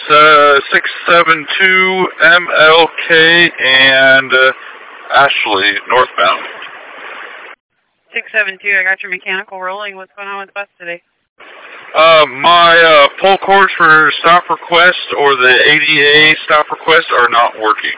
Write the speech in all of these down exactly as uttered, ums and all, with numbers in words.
uh, six seven two M L K and uh, Ashley, northbound. six seven two, I got your mechanical rolling. What's going on with the bus today? Uh, my uh, pull cords for stop request or the A D A stop request are not working.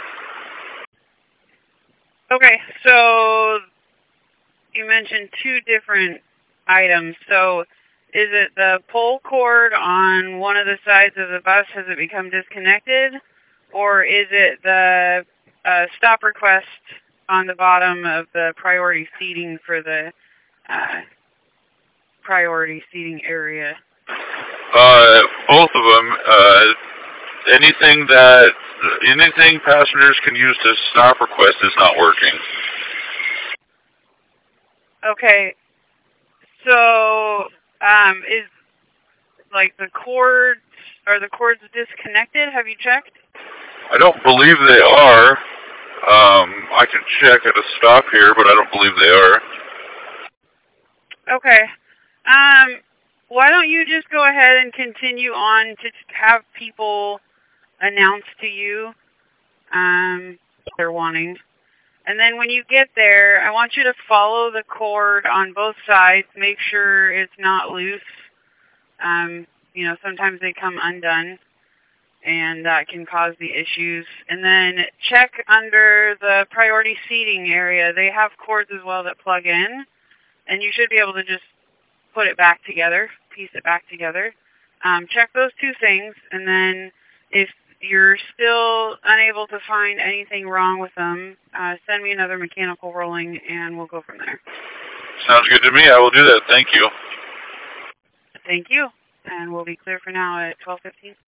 Okay, so you mentioned two different items. So is it the pull cord on one of the sides of the bus? Has it become disconnected? Or is it the uh, stop request on the bottom of the priority seating for the uh, priority seating area? Uh, both of them. Uh, anything that anything passengers can use to stop request is not working. Okay, so um, is like the cords, are the cords disconnected? Have you checked? I don't believe they are. Um, I can check at a stop here, but I don't believe they are. Okay. Um, why don't you just go ahead and continue on to have people announce to you um, what they're wanting. And then when you get there, I want you to follow the cord on both sides. Make sure it's not loose. Um, you know, sometimes they come undone, and that can cause the issues. And then check under the priority seating area. They have cords as well that plug in, and you should be able to just put it back together, piece it back together. Um, check those two things, and then if you're still unable to find anything wrong with them, uh, send me another mechanical rolling, and we'll go from there. Sounds good to me. I will do that. Thank you. Thank you, and we'll be clear for now at twelve fifteen.